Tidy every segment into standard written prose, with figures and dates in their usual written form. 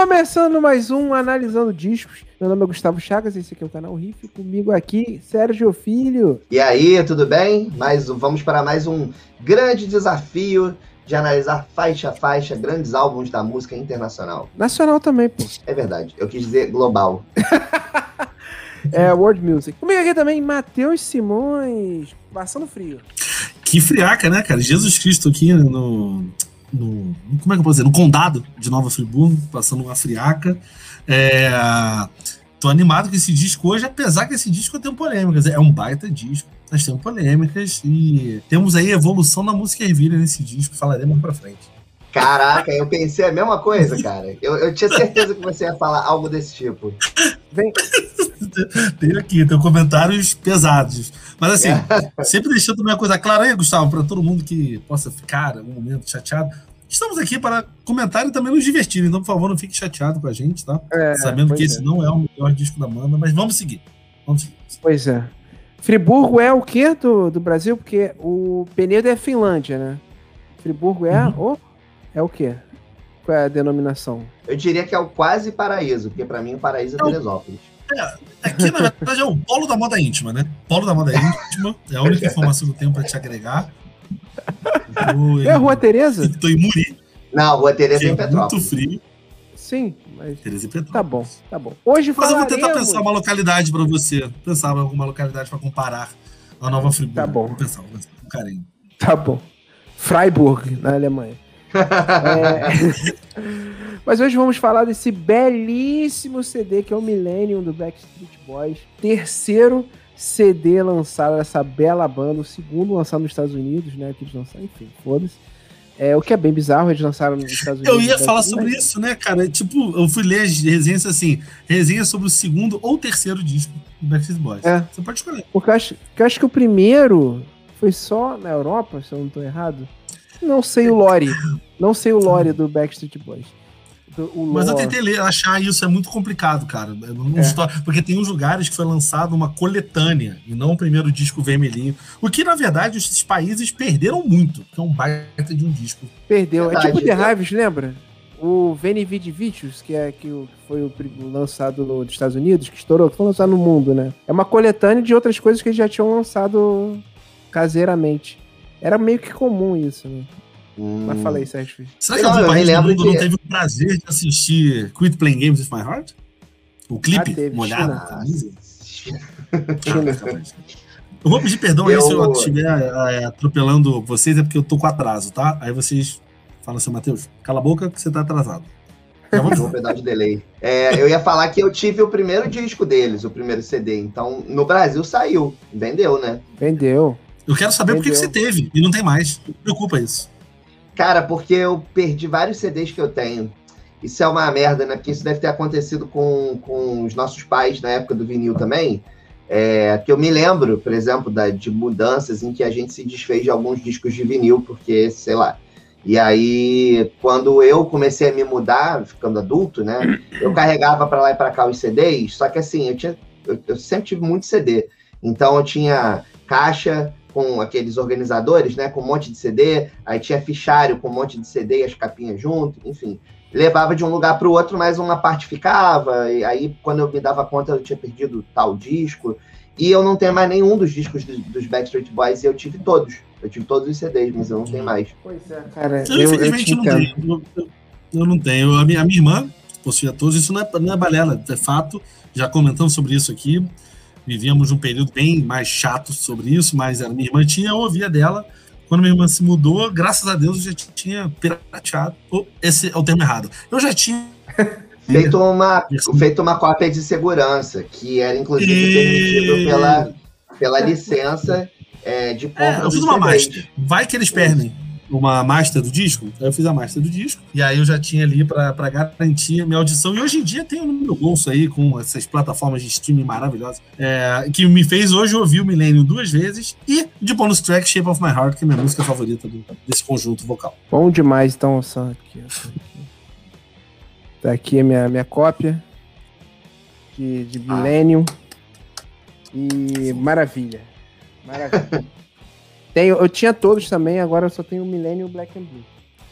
Começando mais um Analisando Discos. Meu nome é Gustavo Chagas, esse aqui é o canal Riff. Comigo aqui, Sérgio Filho. E aí, tudo bem? Vamos para mais um grande desafio de analisar faixa a faixa grandes álbuns da música internacional. Nacional também, pô. É verdade, eu quis dizer global. World Music. Comigo aqui também, Matheus Simões, passando frio. Que friaca, né, cara? Jesus Cristo aqui no como é que eu posso dizer? No condado de Nova Friburgo, passando uma friaca. Tô animado com esse disco hoje, apesar que esse disco tem polêmicas. É um baita disco, nós temos polêmicas e temos aí a evolução da música ervilha nesse disco, falaremos pra frente. Caraca, eu pensei a mesma coisa, cara. Eu tinha certeza que você ia falar algo desse tipo. Vem. Tem comentários pesados. Mas assim, sempre deixando uma coisa clara aí, Gustavo, para todo mundo que possa ficar um momento chateado. Estamos aqui para comentar e também nos divertir, então, por favor, não fique chateado com a gente, tá? Sabendo que esse não é o melhor disco da banda, mas vamos seguir. Pois é. Friburgo é o quê do Brasil? Porque o Penedo é Finlândia, né? Friburgo é o quê? Qual é a denominação? Eu diria que é o quase paraíso, porque para mim o paraíso é Teresópolis. Aqui, na verdade, é o polo da moda íntima, né? Polo da moda íntima. É a única informação que eu tenho para te agregar. É a Rua Tereza? Estou em Muri. Não, a Rua Tereza é em Petrópolis. Muito frio. Sim, mas... Tereza e Petrópolis. Tá bom. Hoje mas eu vou tentar pensar uma localidade para você. Pensar em alguma localidade para comparar a Nova Friburgo. Tá bom. Vou pensar com carinho. Tá bom. Freiburg, na Alemanha. Mas hoje vamos falar desse belíssimo CD que é o Millennium do Backstreet Boys. Terceiro CD lançado dessa bela banda, o segundo lançado nos Estados Unidos, né? Que eles lançaram, enfim, foda-se. O que é bem bizarro, eles lançaram nos Estados Unidos. Eu ia falar sobre isso, né, cara? Tipo, eu fui ler as resenhas assim, resenha sobre o segundo ou terceiro disco do Backstreet Boys. Você pode escolher. Porque eu acho que o primeiro foi só na Europa, se eu não tô errado. Não sei o lore do Backstreet Boys. Mas eu tentei achar isso, é muito complicado, cara. Porque tem uns lugares que foi lançado uma coletânea e não o primeiro disco vermelhinho. O que, na verdade, esses países perderam muito, porque é um baita de um disco. Perdeu. Verdade, é tipo The Hives, lembra? O Veni Vidi Vicious, que foi o lançado nos Estados Unidos, que estourou, que foi lançado no mundo, né? É uma coletânea de outras coisas que eles já tinham lançado caseiramente. Era meio que comum isso, né? Mas falei, Sérgio. Será que algum país do mundo não teve o prazer de assistir Quit Playing Games with My Heart? O clipe molhado na camisa? Eu vou pedir perdão aí se eu estiver atropelando vocês, é porque eu tô com atraso, tá? Aí vocês falam assim, Matheus, cala a boca que você tá atrasado. Vou pegar de delay. Eu ia falar que eu tive o primeiro disco deles, o primeiro CD. Então, no Brasil saiu. Vendeu, né? Vendeu. Eu quero saber por que você teve e não tem mais. Não preocupa isso. Cara, porque eu perdi vários CDs que eu tenho. Isso é uma merda, né? Porque isso deve ter acontecido com os nossos pais na época do vinil também. Que eu me lembro, por exemplo, de mudanças em que a gente se desfez de alguns discos de vinil, porque, sei lá. E aí, quando eu comecei a me mudar, ficando adulto, né? Eu carregava pra lá e pra cá os CDs, só que assim, eu sempre tive muito CD. Então eu tinha caixa com aqueles organizadores, né, com um monte de CD, aí tinha fichário com um monte de CD e as capinhas junto, enfim. Levava de um lugar para o outro, mas uma parte ficava, e aí quando eu me dava conta eu tinha perdido tal disco, e eu não tenho mais nenhum dos discos dos Backstreet Boys, e eu tive todos os CDs, mas eu não tenho mais. Pois é, cara, infelizmente não tenho. Eu não tenho. A minha irmã possuía todos, isso não é balela, é fato, já comentamos sobre isso aqui. Vivíamos um período bem mais chato sobre isso, mas a minha irmã tinha, eu ouvia dela. Quando minha irmã se mudou, graças a Deus, eu já tinha pirateado. Esse é o termo errado. Eu já tinha feito uma cópia de segurança, que era inclusive permitido pela licença de compra. Eu fiz uma master. Vai que eles perdem uma master do disco. Aí eu fiz a master do disco. E aí eu já tinha ali pra garantir a minha audição. E hoje em dia tem no meu bolso aí, com essas plataformas de streaming maravilhosas, que me fez hoje ouvir o Millennium 2 vezes. E de bonus track, Shape of My Heart, que é a minha música favorita desse conjunto vocal. Bom demais, então. Tá aqui a minha cópia de Millennium. E maravilha. Eu tinha todos também, agora eu só tenho o Millennium Black and Blue.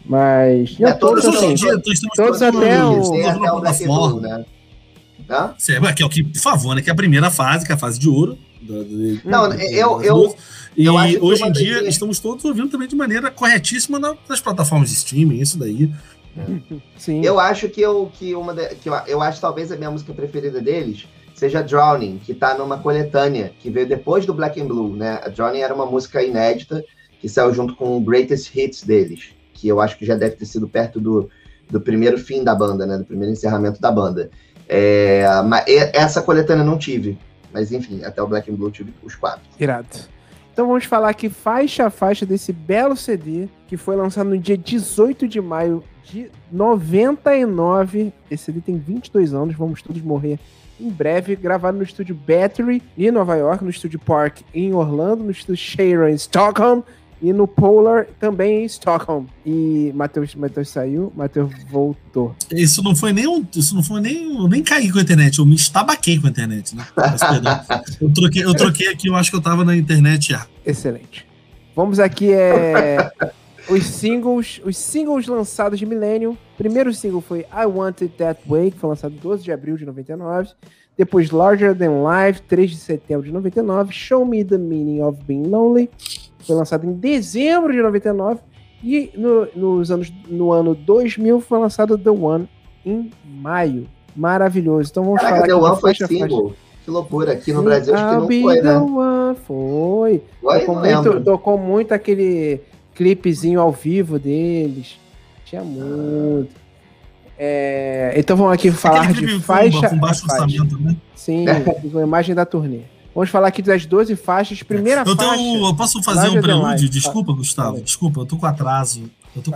Mas... todos assim, hoje em dia, todos até o Black Bull, né? Tá? Que é o que, por favor, né? Que é a primeira fase, que é a fase de ouro. Não, eu acho que hoje em dia estamos todos ouvindo também de maneira corretíssima nas plataformas de streaming, isso daí. Sim. Eu acho que eu acho talvez a minha música preferida deles seja Drowning, que tá numa coletânea que veio depois do Black and Blue, né? A Drowning era uma música inédita que saiu junto com o Greatest Hits deles, que eu acho que já deve ter sido perto do primeiro fim da banda, né? Do primeiro encerramento da banda. Mas essa coletânea eu não tive. Mas enfim, até o Black and Blue eu tive os 4. Irado. Então vamos falar aqui faixa a faixa desse belo CD que foi lançado no dia 18 de maio de 99. Esse CD tem 22 anos, vamos todos morrer em breve. Gravado no estúdio Battery em Nova York, no estúdio Park em Orlando, no estúdio Sharon em Stockholm e no Polar também em Stockholm. E Matheus saiu, Matheus voltou. Isso não foi nem eu nem caí com a internet, eu me estabaquei com a internet, né? Mas, eu troquei aqui, eu acho que eu tava na internet já. Excelente. Vamos aqui, os singles lançados de Millennium. Primeiro single foi I Want It That Way, que foi lançado 12 de abril de 99. Depois Larger Than Life, 3 de setembro de 99. Show Me The Meaning of Being Lonely, foi lançado em dezembro de 99. E no ano 2000 foi lançado The One em maio. Maravilhoso. Então vamos falar The aqui. The One foi single. Que loucura. Aqui no Brasil acho que não foi, né? One. Tocou muito aquele clipezinho ao vivo deles. Tinha muito. Então vamos aqui falar de faixa. Com baixo orçamento, né? Sim, com a imagem da turnê. Vamos falar aqui das 12 faixas. Primeira faixa. Eu posso fazer um prelúdio? Desculpa, Gustavo. Desculpa, eu tô com atraso.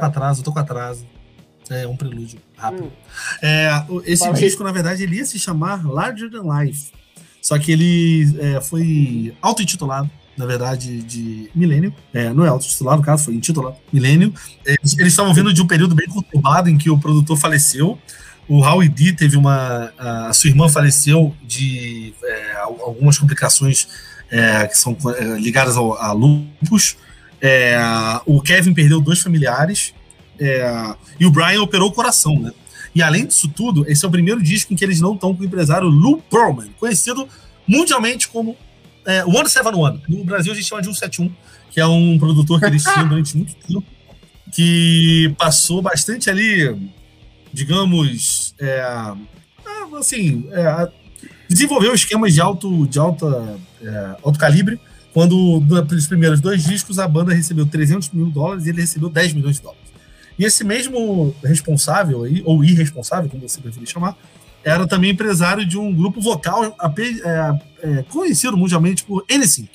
É um prelúdio rápido. Esse disco, na verdade, ele ia se chamar Larger Than Life. Só que ele foi auto-intitulado, na verdade, de Millennium. Não é auto-intitulado, no caso, foi intitulado Millennium. Eles estavam vindo de um período bem conturbado em que o produtor faleceu. O Howie D teve a sua irmã faleceu de algumas complicações que são ligadas a lúpus. O Kevin perdeu 2 familiares. E o Brian operou o coração, né? E além disso tudo, esse é o primeiro disco em que eles não estão com o empresário Lou Pearlman, conhecido mundialmente como 171. No Brasil a gente chama de 171, que é um produtor que eles tinham durante muito tempo, que passou bastante ali, digamos, desenvolveu esquemas de alto calibre, quando nos primeiros 2 discos a banda recebeu $300 mil e ele recebeu $10 milhões. E esse mesmo responsável aí, ou irresponsável, como você preferir chamar, era também empresário de um grupo vocal conhecido mundialmente por NSYNC.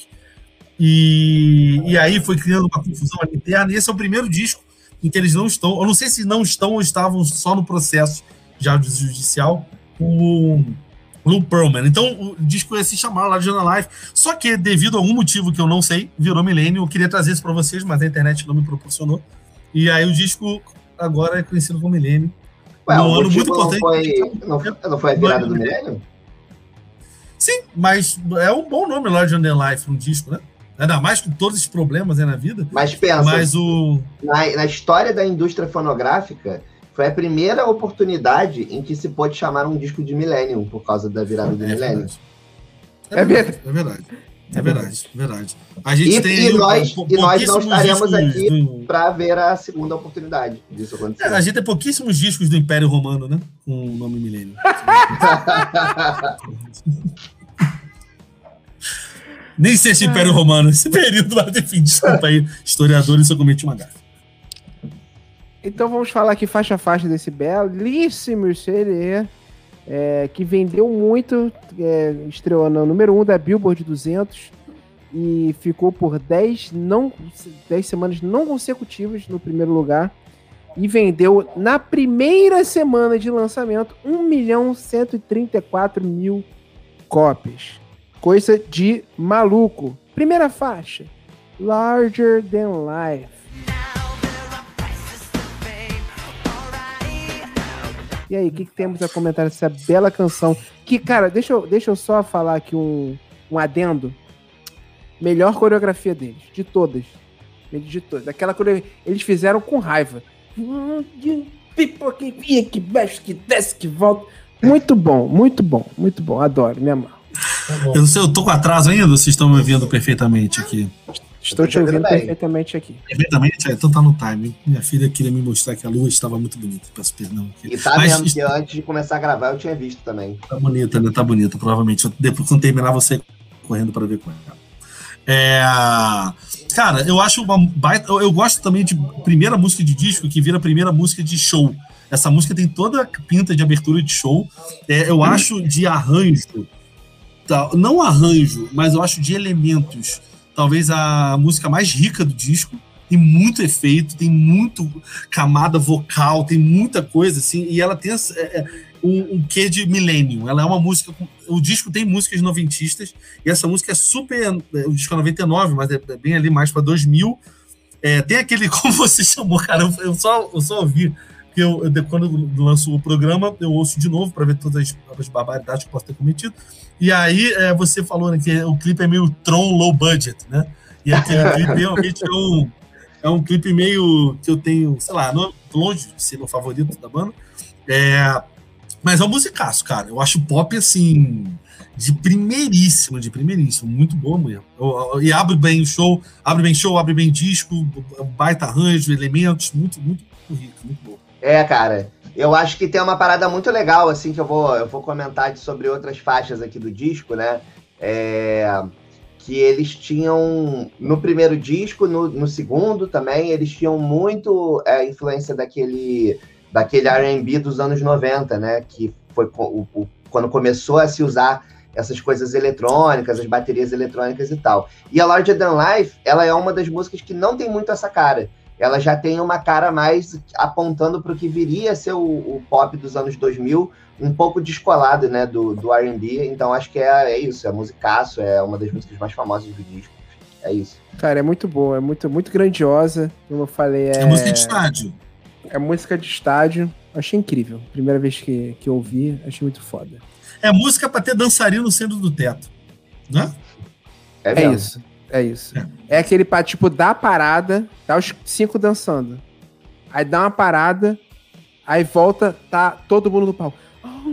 E aí foi criando uma confusão ali interna, e esse é o primeiro disco em que eles não estão, eu não sei se não estão ou estavam só no processo já judicial, com o Lou Pearlman. Então o disco ia se chamar Larger Than Life, só que devido a algum motivo que eu não sei, virou Millennium. Eu queria trazer isso para vocês, mas a internet não me proporcionou. E aí o disco agora é conhecido como Millennium. Um ano muito importante. Não foi a virada do Millennium? Sim, mas é um bom nome, Larger Than Life, um disco, né? Ainda mais com todos esses problemas na vida. Mas pensa, na história da indústria fonográfica, foi a primeira oportunidade em que se pôde chamar um disco de Millennium, por causa da virada do Millennium. É verdade. A gente e nós não estaremos aqui para ver a segunda oportunidade disso acontecer. A gente tem pouquíssimos discos do Império Romano, né? Com o nome Millennium. Nem sei se Império Romano, esse período lá, enfim, desculpa aí, historiadores, eu cometi uma gafe. Então vamos falar aqui faixa a faixa desse belíssimo CD, que vendeu muito, estreou no número 1 da Billboard 200 e ficou por 10 semanas não consecutivas no primeiro lugar e vendeu na primeira semana de lançamento 1.134.000 cópias. Coisa de maluco. Primeira faixa, Larger Than Life. E aí, o que temos a comentar dessa bela canção? Que, cara, deixa eu só falar aqui um adendo. Melhor coreografia deles, de todas. Aquela coreografia, eles fizeram com raiva. Pipoca que vinha, que mexe, que desce, que volta. Muito bom, muito bom, muito bom. Adoro, me amarro. Eu não sei, eu tô com atraso ainda, vocês estão me ouvindo perfeitamente aqui? Estou te ouvindo perfeitamente aqui. Perfeitamente? Então tá no time. Minha filha queria me mostrar que a lua estava muito bonita. Peço perdão. E tá mesmo, que antes de começar a gravar eu tinha visto também. Tá bonita, né? Tá bonita, provavelmente. Depois, quando terminar, você correndo para ver com ela. Cara, eu acho uma baita. Eu gosto também de primeira música de disco que vira primeira música de show. Essa música tem toda a pinta de abertura de show. Eu acho de arranjo, não arranjo, mas eu acho de elementos, talvez a música mais rica do disco. Tem muito efeito, tem muito camada vocal, tem muita coisa assim, e ela tem um quê de millennium. Ela é uma música. O disco tem músicas noventistas, e essa música é super. O disco é 99, mas é bem ali mais para 2000. Tem aquele, como você chamou, cara, eu só ouvi. Porque quando lanço o programa, eu ouço de novo para ver todas as barbaridades que eu posso ter cometido. E aí você falou, né, que o clipe é meio Tron low budget, né? E aquele clipe realmente é um clipe meio que eu tenho, sei lá, longe de ser meu favorito da banda. Mas é um musicaço, cara. Eu acho pop, assim, de primeiríssimo. Muito boa mesmo. E abre bem show, abre bem disco, baita arranjo, elementos, muito rico, muito bom. Cara, eu acho que tem uma parada muito legal, assim, que eu vou comentar sobre outras faixas aqui do disco, né? Que eles tinham, no primeiro disco, no segundo também, eles tinham muito influência daquele R&B dos anos 90, né? Que foi quando começou a se usar essas coisas eletrônicas, as baterias eletrônicas e tal. E a Larger Than Life, ela é uma das músicas que não tem muito essa cara. Ela já tem uma cara mais apontando para o que viria a ser o pop dos anos 2000, um pouco descolado, né, do R&B. Então acho que é isso, é musicaço, é uma das músicas mais famosas do disco. É isso. Cara, é muito boa, é muito grandiosa. Como eu falei, é música de estádio. É música de estádio. Achei incrível. Primeira vez que eu ouvi, achei muito foda. É música para ter dançarino no centro do teto, né? É isso. É isso. É aquele pra, tipo, dar a parada, tá os 5 dançando. Aí dá uma parada, aí volta, tá todo mundo no palco.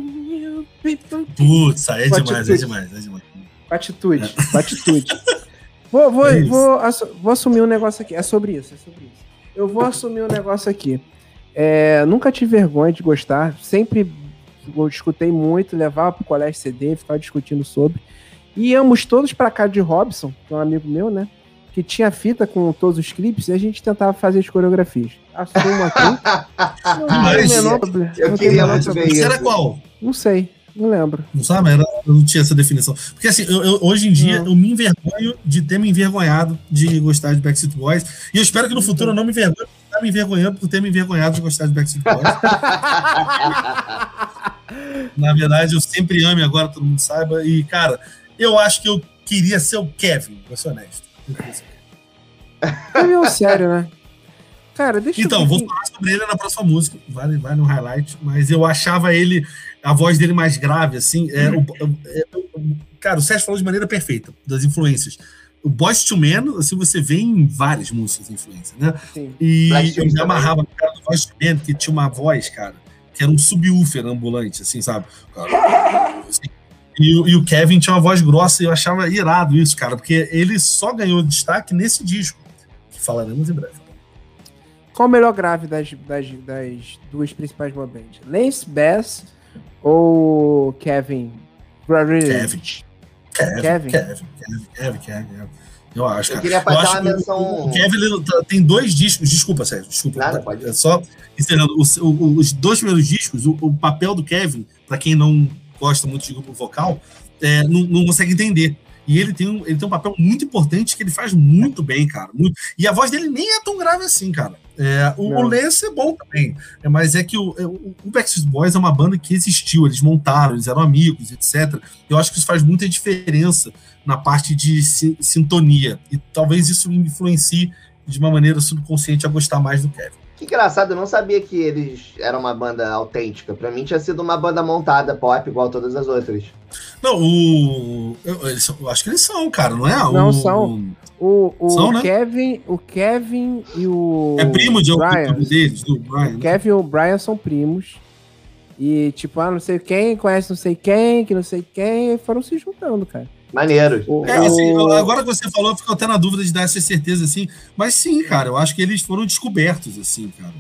Putz, é demais. Atitude. Vou assumir um negócio aqui. É sobre isso. Eu vou assumir um negócio aqui. Nunca tive vergonha de gostar. Sempre escutei muito, levava pro colégio CD, ficava discutindo sobre. E íamos todos pra casa de Robson, que é um amigo meu, né? Que tinha fita com todos os clipes e a gente tentava fazer as coreografias. Assumo aqui. Eu queria muito ver isso. Era qual? Não sei, não lembro. Não sabe? Eu não tinha essa definição. Porque assim, hoje em dia eu me envergonho de ter me envergonhado de gostar de Backstreet Boys. E eu espero que no futuro eu não me envergonhe por estar me envergonhando por ter me envergonhado de gostar de Backstreet Boys. Na verdade, eu sempre amo, agora todo mundo saiba. E, cara, eu acho que eu queria ser o Kevin, vou ser honesto. É sério, né? Cara, deixa então, vou falar sobre ele na próxima música. Vai no highlight. Mas eu achava a voz dele mais grave, assim. Cara, o Sérgio falou de maneira perfeita, das influências. O Boyz II Men, assim, você vê em várias músicas de influência, né? Sim. E eu me amarrava no cara do Boyz II Men, que tinha uma voz, cara, que era um subwoofer ambulante, assim, sabe? Assim. E o Kevin tinha uma voz grossa e eu achava irado isso, cara, porque ele só ganhou destaque nesse disco, que falaremos em breve. Qual o melhor grave das duas principais boy bands? Lance Bass ou Kevin? Kevin. Eu acho, cara. Eu queria passar uma menção... O Kevin tem 2 discos. Desculpa, Sérgio. Nada, pode ir. Só encerrando. Os 2 primeiros discos, o papel do Kevin, pra quem não gosta muito de grupo vocal, não consegue entender. E ele tem um papel muito importante que ele faz muito bem, cara. E a voz dele nem é tão grave assim, cara. O Lance é bom também. Mas é que o Backstreet Boys é uma banda que existiu, eles montaram, eles eram amigos, etc. Eu acho que isso faz muita diferença na parte de sintonia. E talvez isso me influencie de uma maneira subconsciente a gostar mais do Kevin. Que engraçado, eu não sabia que eles eram uma banda autêntica. Pra mim tinha sido uma banda montada, pop, igual todas as outras. Não, eu acho que eles são, cara, não é? Não são. São, né? O Kevin e o É primo de Brian. algum deles, do Brian. O Kevin e o Brian são primos. E, tipo, não sei quem, conhece não sei quem, que não sei quem, e foram se juntando, cara. Maneiro. Assim, agora que você falou, eu fico até na dúvida de dar essa certeza, assim. Mas sim, cara, eu acho que eles foram descobertos, assim, cara.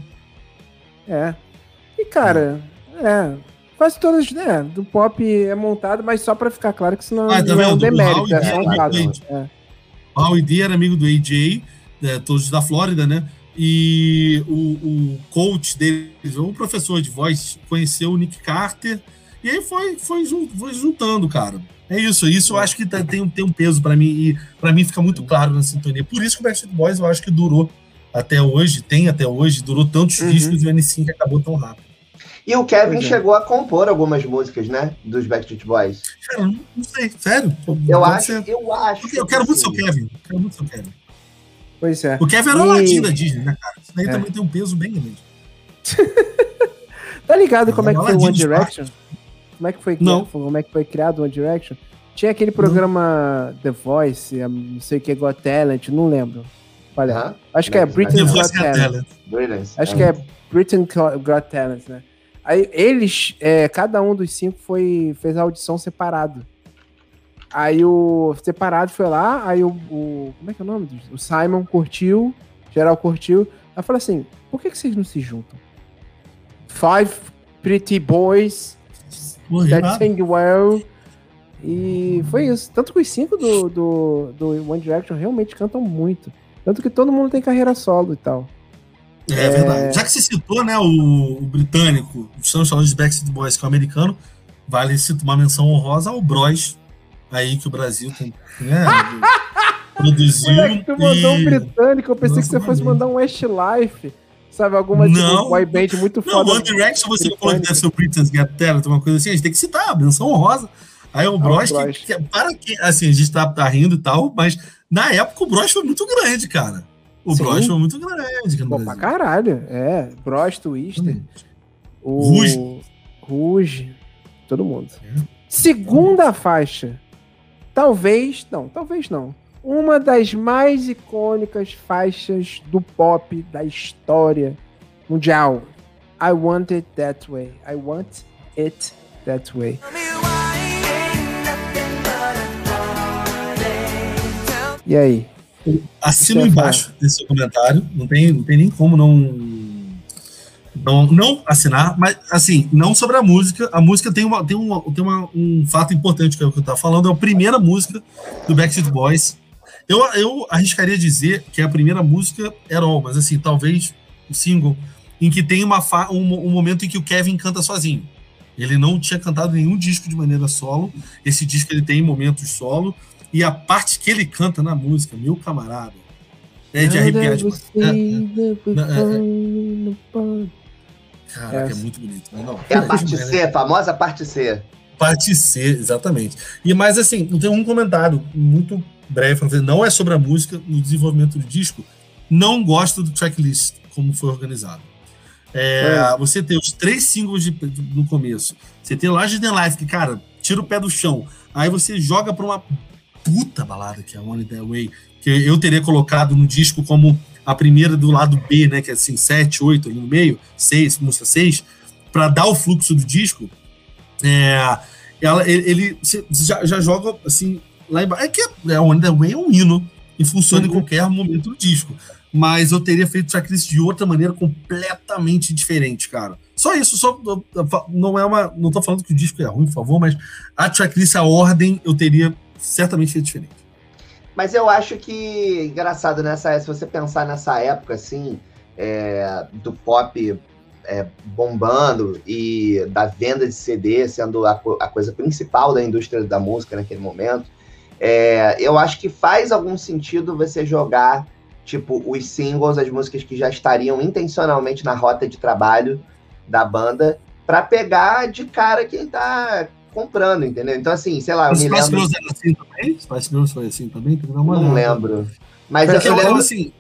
E, cara, quase todas, né, do pop é montado, mas só pra ficar claro que senão tá não é um vendo? demérito, é O só um caso. O Howie D era amigo do AJ, todos da Flórida, né? E o coach deles, o professor de voz, conheceu o Nick Carter, e aí foi juntando, cara. É isso eu acho que tem um peso pra mim, e pra mim fica muito claro na sintonia. Por isso que o Backstreet Boys eu acho que durou até hoje, durou tantos discos e o N5 acabou tão rápido. E o Kevin chegou a compor algumas músicas, né? Dos Backstreet Boys. Cara, não sei, sério? Eu acho. Eu quero muito seu Kevin. Pois é. O Kevin era o ladinho da Disney, né, cara? Isso daí também tem um peso bem grande. Tá ligado como é que foi o One Direction? Como é que foi criado o One Direction? Tinha aquele programa The Voice, não sei o que, Got Talent, não lembro. Olha, acho que é Britain's Got Talent. Acho que é Britain's Got Talent, né? Aí eles, cada um dos 5 fez a audição separado. Aí o separado foi lá, aí como é que é o nome? O Simon curtiu, geral curtiu. Aí falou assim, por que vocês não se juntam? 5 pretty boys that sing well. E foi isso. Tanto que os 5 do One Direction realmente cantam muito. Tanto que todo mundo tem carreira solo e tal. É verdade. Já que você citou, né, o britânico, estamos falando de Backstreet Boys, que é o americano, vale citar uma menção honrosa ao Bros, aí que o Brasil tem, né, produziu. Moleque, tu mandou um britânico, eu pensei que você fosse mandar um Westlife, sabe, alguma tipo, boy band muito foda. Não, One Direction, você falou que deve ser o Britain's Got Talent, uma coisa assim, a gente tem que citar, a menção honrosa. Aí o Bros, para que, assim, a gente tá rindo e tal, mas na época o Bros foi muito grande, cara. O Bros foi muito grande. Pô, pra caralho. Bros, Twister. Rouge. Todo mundo. Segunda faixa. Talvez não. Uma das mais icônicas faixas do pop da história mundial. I Want It That Way. I Want It That Way. E aí? Assino embaixo desse comentário, não tem nem como não assinar, mas assim, não sobre a música tem um fato importante que é o que eu tava falando, é a primeira música do Backstreet Boys. Eu arriscaria dizer que é a primeira música All, mas assim, talvez o single, em que tem um momento em que o Kevin canta sozinho. Ele não tinha cantado nenhum disco de maneira solo, esse disco ele tem momentos solo, e a parte que ele canta na música, meu camarada, é de arrepiar. Caraca, é muito bonito. Não, é a parte C, a famosa parte C. Parte C, exatamente. Mas assim, tem um comentário muito breve, não é sobre a música, no desenvolvimento do disco, não gosto do tracklist, como foi organizado. Você tem os 3 singles no começo, você tem Larger Than Life, que, cara, tira o pé do chão, aí você joga pra uma puta balada, que é One That Way, que eu teria colocado no disco como a primeira do lado B, né, que é assim, 7, 8 ali no meio, 6, música 6, pra dar o fluxo do disco, ele já joga assim, lá embaixo. É que One That Way é um hino, e funciona em qualquer momento do disco, mas eu teria feito tracklist de outra maneira completamente diferente, cara. Só isso, não tô falando que o disco é ruim, por favor, mas a tracklist, a ordem, eu teria certamente feito diferente. Mas eu acho que, engraçado, se você pensar nessa época, assim, do pop bombando e da venda de CD sendo a coisa principal da indústria da música naquele momento, eu acho que faz algum sentido você jogar, tipo, os singles, as músicas que já estariam intencionalmente na rota de trabalho da banda, para pegar de cara quem tá comprando, entendeu? Então, assim, sei lá, eu me lembro... Spice Girls era assim também? Spice Girls foi assim também? Não lembro. Mas eu lembro assim...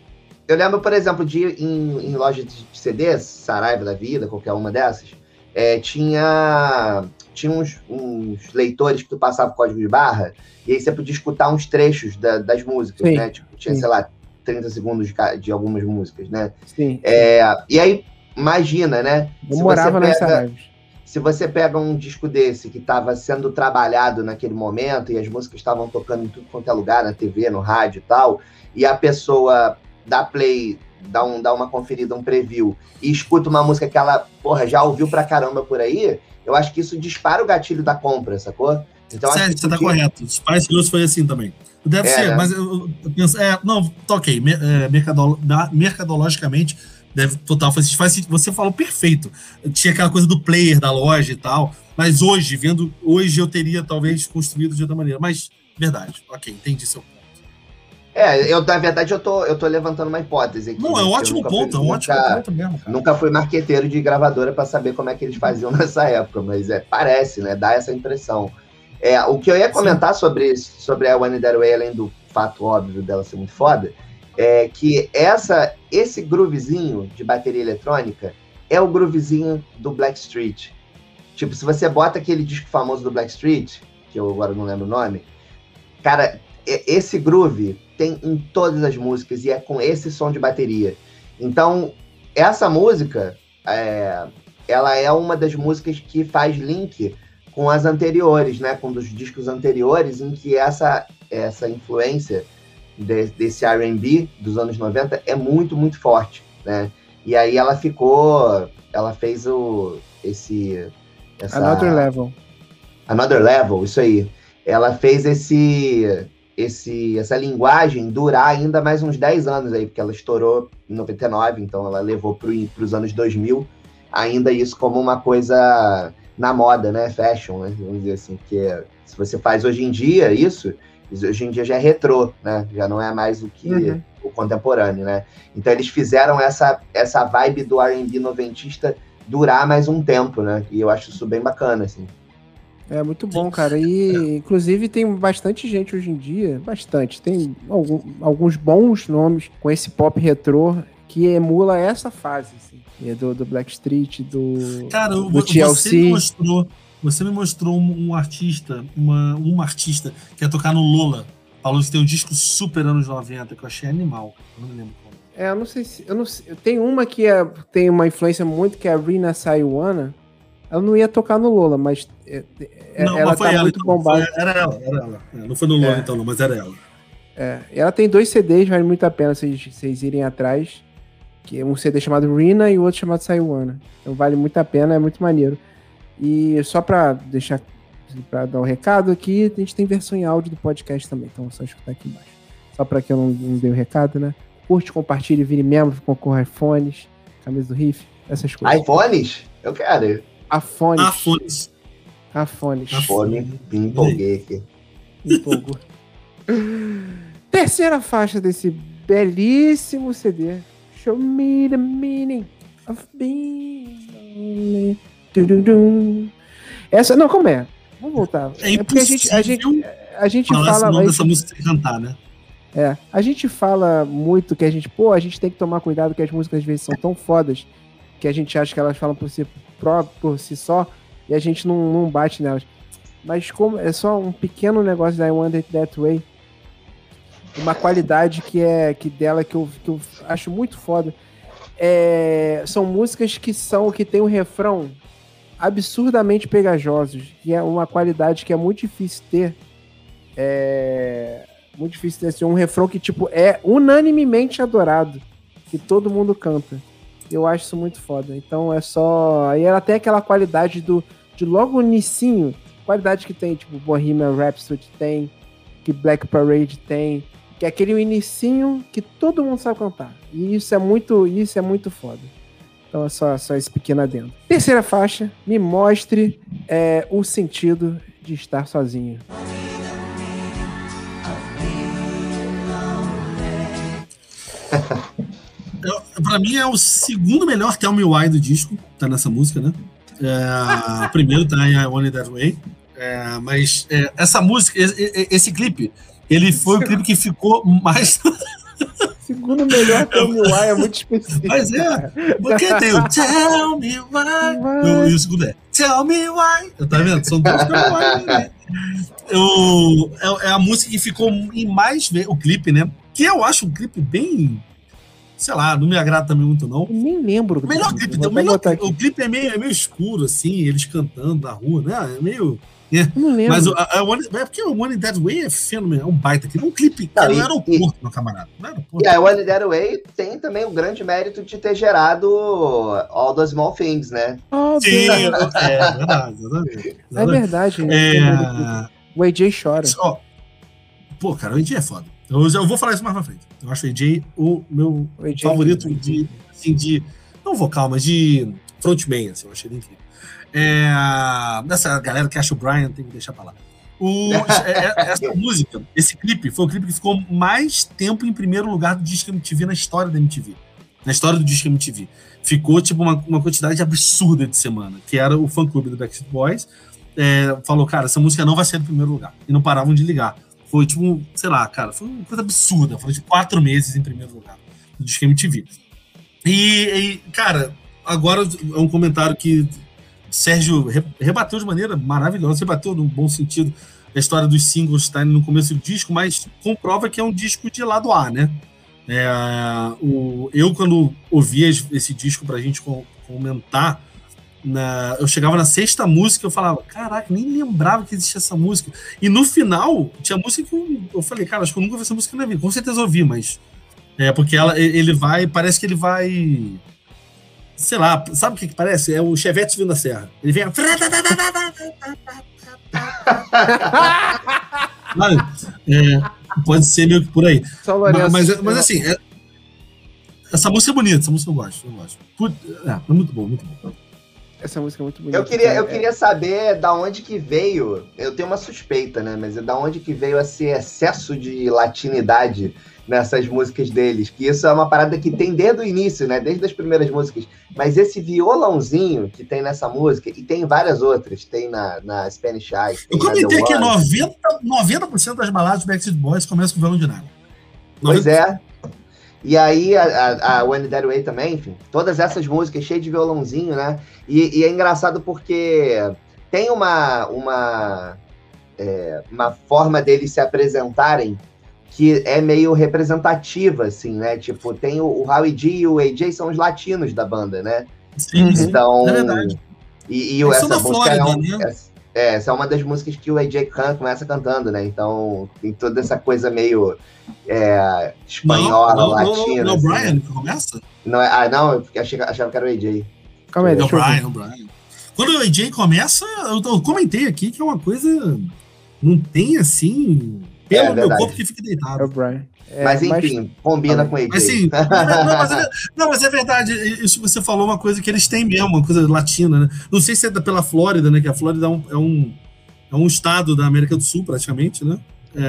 Eu lembro, por exemplo, de ir em loja de CDs, Saraiva da vida, qualquer uma dessas, tinha uns leitores que tu passava o código de barra, e aí você podia escutar uns trechos das músicas, Sim, né? Tipo, tinha, sei lá, 30 segundos de algumas músicas, né? Sim. E aí, imagina, né? Eu morava nas Saraivas. Se você pega um disco desse que estava sendo trabalhado naquele momento e as músicas estavam tocando em tudo quanto é lugar, na TV, no rádio e tal, e a pessoa dá play, dá uma conferida, um preview, e escuta uma música que ela, já ouviu pra caramba por aí, eu acho que isso dispara o gatilho da compra, sacou? Então, certo, você tá correto. Spice Girls foi assim também. Deve ser, né? Mas eu penso... não, ok. Mercadologicamente, deve total faz. Você falou perfeito. Tinha aquela coisa do player da loja e tal, mas hoje eu teria talvez construído de outra maneira. Mas, verdade. Ok, entendi seu ponto. Na verdade, eu tô levantando uma hipótese aqui. Não, é um ótimo ponto, ponto mesmo, cara. Nunca fui marqueteiro de gravadora para saber como é que eles faziam nessa época, mas parece, né? Dá essa impressão. O que eu ia comentar sobre a One That Way, além do fato óbvio dela ser muito foda, é que esse groovezinho de bateria eletrônica é o groovezinho do Blackstreet. Tipo, se você bota aquele disco famoso do Blackstreet, que eu agora não lembro o nome, cara, esse groove tem em todas as músicas e é com esse som de bateria. Então, essa música, ela é uma das músicas que faz link com as anteriores, né? Com um dos discos anteriores, em que essa influência desse R&B dos anos 90 é muito, muito forte, né? E aí ela fez Another Level. Another Level, isso aí. Ela fez essa linguagem durar ainda mais uns 10 anos aí, porque ela estourou em 99, então ela levou para os anos 2000, ainda isso como uma coisa na moda, né? Fashion, né? Vamos dizer assim, que se você faz hoje em dia isso, hoje em dia já é retrô, né? Já não é mais o que o contemporâneo, né? Então eles fizeram essa vibe do R&B noventista durar mais um tempo, né? E eu acho isso bem bacana, assim. É muito bom, cara. E, inclusive, tem bastante gente hoje em dia, tem alguns bons nomes com esse pop retrô que emula essa fase, assim, do Blackstreet, cara, do TLC. Você me mostrou um artista, uma artista que ia tocar no Lola. Falou que tem um disco super anos 90, que eu achei animal. Eu não me lembro como. Eu não sei. Tem uma que tem uma influência muito, que é a Rina Saiwana. Ela não ia tocar no Lola, mas ela tá muito bombada. Era ela. Não foi no Lola, então, não, mas era ela. Ela tem 2 CDs, vale muito a pena vocês irem atrás. Que é um CD chamado Rina e o outro chamado Saiwana. Então vale muito a pena, é muito maneiro. E só pra dar um recado aqui, a gente tem versão em áudio do podcast também, então é só escutar aqui embaixo. Só pra que eu não dei o recado, né? Curte, compartilhe, vire membro, concorra a iPhones, camisa do Riff, essas coisas. iPhones? Eu quero. Afones. Me empolguei aqui. Empolgou. Terceira faixa desse belíssimo CD. Show me the meaning of being. Essa, não, como é? Vamos voltar. É porque a gente fala mais dessa música sem cantar, né? A gente fala muito que a gente tem que tomar cuidado, que as músicas às vezes são tão fodas que a gente acha que elas falam por si só e a gente não bate nelas. Mas como é só um pequeno negócio da I Want It That Way, uma qualidade que eu acho muito foda. São músicas que tem um refrão absurdamente pegajosos, que é uma qualidade que é muito difícil ter. Muito difícil ter assim, um refrão que tipo é unanimemente adorado, que todo mundo canta. Eu acho isso muito foda. Então é só... Aí ela tem aquela qualidade de logo inicinho, qualidade que tem, tipo, Bohemian Rhapsody tem, que Black Parade tem, que é aquele inicinho que todo mundo sabe cantar. E isso é muito foda. Então é só esse pequeno adendo. Terceira faixa, me mostre o sentido de estar sozinho. Pra mim é o segundo melhor Tell Me Why do disco, tá nessa música, né? Primeiro tá em I Want It That Way, mas essa música, esse clipe, ele foi o clipe que ficou mais Segundo melhor Tell Me Why é muito específico. Mas porque tem o Tell Me Why. E o segundo é Tell Me Why. Tá vendo? São dois Tell Me Why, né? É a música que ficou em mais o clipe, né? Que eu acho um clipe bem, sei lá, não me agrada também muito, não. Eu nem lembro. O melhor clipe, o clipe é meio escuro, assim, eles cantando na rua, né? É meio. Não lembro. Mas é porque o One That Way é fenomenal, é um baita aqui. Um clipe que era no aeroporto, meu camarada. E a One That Way tem também o grande mérito de ter gerado All the Small Things, né? Sim, é verdade, exatamente. É verdade. O AJ chora. Pô, cara, o AJ é foda. Eu vou falar isso mais pra frente. Eu acho o AJ o meu favorito de não vocal, mas de frontman, assim, eu achei ele incrível. Essa galera que acha o Brian tem que deixar pra lá. Essa música, esse clipe, foi o clipe que ficou mais tempo em primeiro lugar do Disque MTV na história da MTV. Na história do Disque MTV. Ficou, tipo, uma quantidade absurda de semana, que era o fã-clube do Backstreet Boys. Falou, cara, essa música não vai ser do primeiro lugar. E não paravam de ligar. Foi, tipo, sei lá, cara, foi uma coisa absurda. Foi de 4 meses em primeiro lugar do Disque MTV. E, cara, agora é um comentário que Sérgio rebateu de maneira maravilhosa, rebateu no bom sentido a história dos singles tá no começo do disco, mas comprova que é um disco de lado A, né? Eu, quando ouvia esse disco pra gente comentar, eu chegava na 6ª música, eu falava, caraca, nem lembrava que existia essa música. E no final, tinha música que eu falei, cara, acho que eu nunca ouvi essa música na vida. Com certeza ouvi, mas... porque ele vai, parece que ele vai... Sei lá, sabe o que parece? É o Chevette vindo da serra. Ele vem... pode ser meio que por aí. Mas assim, essa música é bonita, essa música eu gosto. É muito bom, muito bom. Essa música é muito bonita. Eu queria saber da onde que veio, eu tenho uma suspeita, né? Mas da onde que veio esse excesso de latinidade nessas músicas deles, que isso é uma parada que tem desde o início, né? Desde as primeiras músicas. Mas esse violãozinho que tem nessa música, e tem várias outras, tem na Spanish Eyes. Eu comentei que 90% das baladas do Backstreet Boys começam com violão de nylon. Pois é. E aí a One That Way também, enfim, todas essas músicas cheias de violãozinho, né? E é engraçado porque tem uma forma deles se apresentarem que é meio representativa, assim, né? Tipo, tem o Howie G e o AJ são os latinos da banda, né? Sim, então, é verdade. E essa música Flórida, né? essa é uma das músicas que o AJ começa cantando, né? Então, tem toda essa coisa meio espanhola, latina. Não, assim, o Brian né? que começa? Não, eu achava que era o AJ. Calma aí, o Brian. Quando o AJ começa, eu comentei aqui que é uma coisa... Não tem, assim... Pelo meu corpo que fica deitado. É o Brian. Mas enfim, combina com o AJ. Mas, sim, mas é verdade, isso que você falou, uma coisa que eles têm mesmo, uma coisa latina, né? Não sei se é pela Flórida, né? Que a Flórida é um estado da América do Sul, praticamente, né?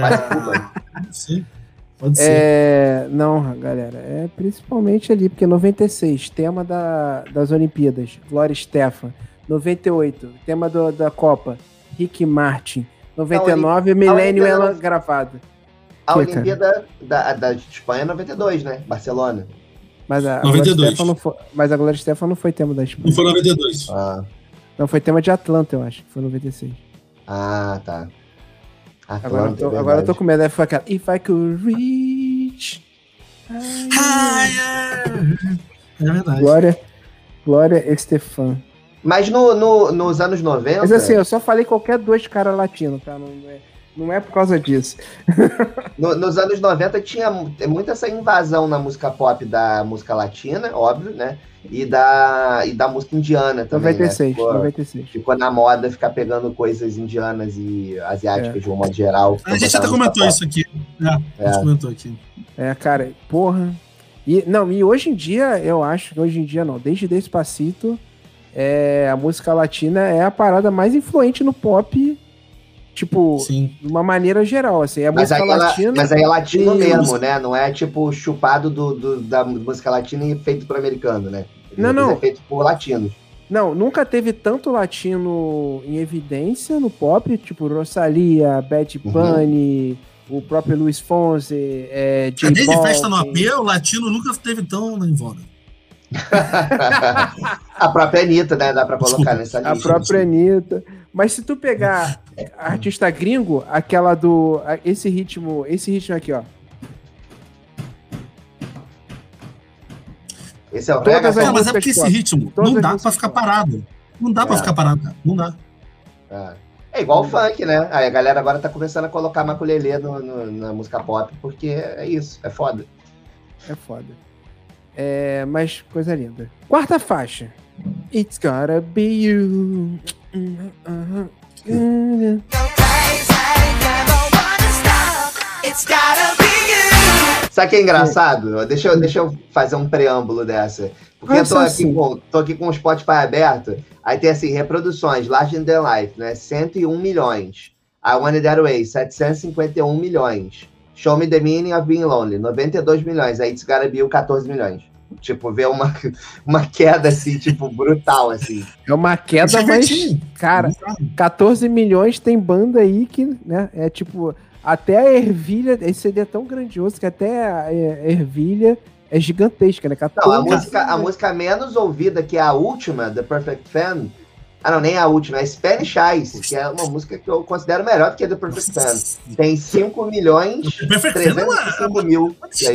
Não sei. Pode ser. Não, galera, é principalmente ali, porque 96, tema das Olimpíadas, Gloria Estefan. 98, tema da Copa, Rick Martin. 99, Millennium ela gravada. A Olimpíada da Espanha é 92, né? Barcelona. Mas a 92. Mas a Gloria Estefan não foi tema da Espanha. Não foi 92. Não, foi tema de Atlanta, eu acho, que foi 96. Ah, tá. Atlanta, agora eu tô com medo. Aí foi aquela If I Could Reach Higher. É verdade. Gloria Estefan. Mas nos anos 90... Mas assim, eu só falei qualquer dois caras latinos, tá? Não é por causa disso. Nos anos 90 tinha muito essa invasão na música pop da música latina, óbvio, né? E da música indiana também, 96, né? 96. Ficou na moda ficar pegando coisas indianas e asiáticas de um modo geral. A gente até comentou isso aqui. A gente comentou aqui. Cara, porra. E hoje em dia, eu acho que hoje em dia não, desde Despacito, a música latina é a parada mais influente no pop, tipo, sim, de uma maneira geral, assim, a música latina... Mas aí é latino mesmo, né? Não é, tipo, chupado da música latina e feito por americano, né? Não. É feito por latinos. Não, nunca teve tanto latino em evidência no pop, tipo Rosalía, Bad Bunny, o próprio Luiz Fonsi, J Desde Balvin. Festa no AP, o latino nunca esteve tão em voga. A própria Anitta, né? Dá pra colocar nessa lista. A própria Anitta. Mas se tu pegar artista gringo, aquela do... Esse ritmo aqui, ó. Esse é o Todas Rega. as Mas é porque músicas esse ritmo Todas não as dá músicas pra ficar parado. Não dá pra ficar parado, cara. Não dá. É igual o funk, né? Aí a galera agora tá começando a colocar maculelê na música pop, porque é isso, é foda. É foda. Mas coisa linda. Quarta faixa. It's gotta be you. Sabe o que é engraçado? Deixa eu fazer um preâmbulo dessa. Porque eu tô aqui com o Spotify aberto, aí tem assim, reproduções, Larger Than Life, né? 101 milhões. I Want It That Way, 751 milhões. Show Me The Meaning of Being Lonely, 92 milhões. Aí It's Gotta Be You, 14 milhões. Tipo, ver uma queda, assim, tipo, brutal, assim. É uma queda, mas, cara, 14 milhões tem banda aí que, né, é tipo... Até a Ervilha, esse CD é tão grandioso que até a Ervilha é gigantesca, né? Não, a música menos ouvida, que é a última, The Perfect Fan, não, nem a última, é Spanish Eyes, que é uma música que eu considero melhor do que a The Perfect Fan. Tem 5 milhões, 305 mil.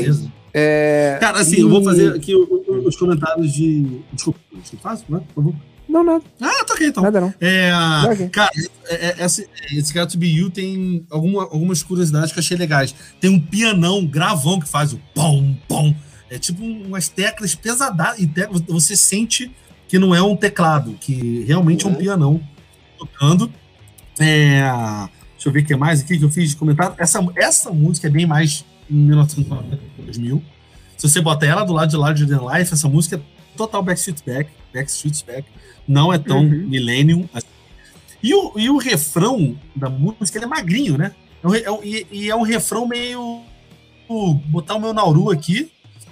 Cara, assim, eu vou fazer aqui os comentários de... Desculpa, você faz, né? Por favor. Não, nada. Tá ok, então. Nada não. Cara, esse Got To Be You tem algumas curiosidades que eu achei legais. Tem um pianão gravão que faz o pom, pom. É tipo umas teclas pesadas. E você sente que não é um teclado, que realmente é um pianão tocando. Deixa eu ver o que mais aqui que eu fiz de comentário. Essa música é bem mais em 1990, 2000. Se você botar ela do lado de Larger Than Life, essa música é total Backstreet's Back. Não é tão Millennium assim. E o refrão da música, ele é magrinho, né? E é um refrão meio... botar o meu Nauru aqui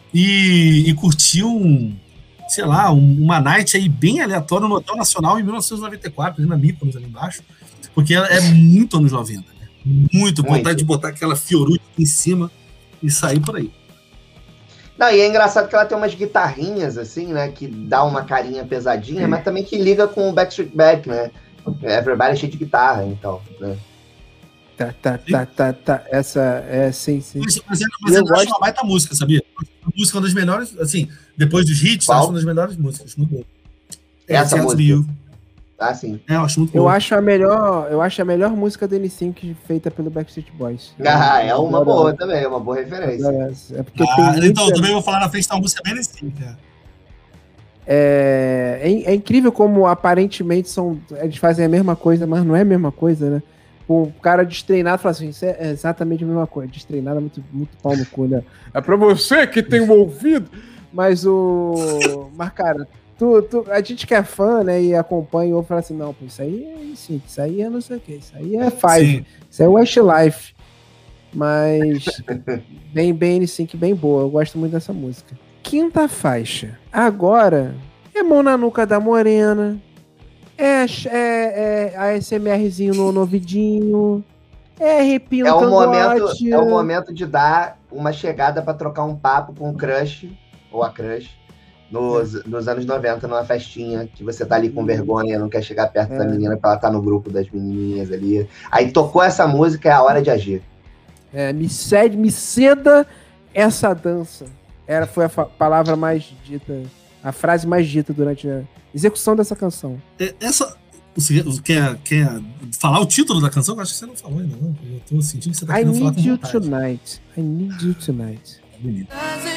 e curtir uma night aí bem aleatória no Hotel Nacional em 1994, ali na Mykonos, ali embaixo. Porque é muito anos 90, né? Muito. Vontade de botar aquela Fiorucci em cima e sair por aí. Não, e é engraçado que ela tem umas guitarrinhas, assim, né? Que dá uma carinha pesadinha, mas também que liga com o Backstreet Back, né? Everybody é cheio de guitarra, então, né? Tá. Essa é sim. Mas eu acho uma baita música, sabia? A música é uma das melhores, assim, depois dos hits, acho uma das melhores músicas. Muito boa. Essa música. Sim. Eu acho muito boa. Eu acho a melhor música do N5 feita pelo Backstreet Boys. É uma boa também, é uma boa referência. Porque então, também vou falar na frente da música bem N5, cara. É incrível como aparentemente eles fazem a mesma coisa, mas não é a mesma coisa, né? O cara destreinado fala assim, isso é exatamente a mesma coisa. Destreinado é muito pau no cu, né? É pra você que tem um ouvido. Mas cara, a gente que é fã, né, e acompanha, ou fala assim, não, pô, isso aí é N5, isso aí é não sei o que, isso aí é Five, isso aí é Westlife. Mas bem N5, bem boa, eu gosto muito dessa música. Quinta faixa. Agora é Mão na Nuca da Morena, é ASMRzinho no ouvidinho, é arrepio no cangote. É o momento de dar uma chegada pra trocar um papo com o crush, ou a crush, nos anos 90, numa festinha, que você tá ali com vergonha, não quer chegar perto da menina, pra ela tá no grupo das menininhas ali. Aí tocou essa música, é a hora de agir. Me ceda essa dança. Foi a palavra mais dita, a frase mais dita durante a execução dessa canção. Você quer falar o título da canção? Eu acho que você não falou ainda, não. Eu tô sentindo que você tá querendo falar com vontade. I Need You Tonight. Bonito.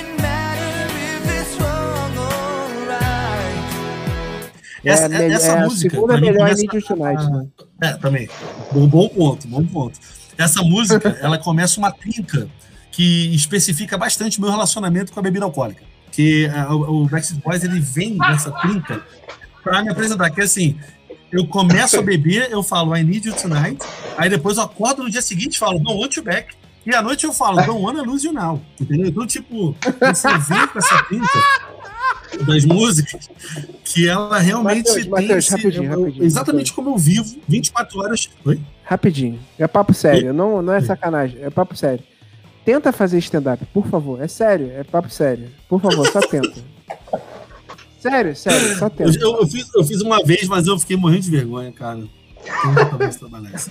Essa música... A segunda melhor I Need You Tonight. Né? Também. Bom ponto. Essa música, ela começa uma trinca que especifica bastante o meu relacionamento com a bebida alcoólica. Que o Backstreet Boys, ele vem nessa trinca pra me apresentar. Que assim, eu começo a beber, eu falo I Need You Tonight, aí depois eu acordo no dia seguinte e falo Don't Want You Back, e à noite eu falo Don't Wanna Lose You Now. Entendeu? Então, tipo, você vem com essa trinca das músicas, que ela realmente Mateus, rapidinho. Exatamente como eu vivo, 24 horas... Oi? Rapidinho. É papo sério, não é sacanagem, é papo sério. Tenta fazer stand-up, por favor. É sério, é papo sério. Por favor, só tenta. Sério, só tenta. Eu fiz uma vez, mas eu fiquei morrendo de vergonha, cara. Eu não talvez trabalhar isso.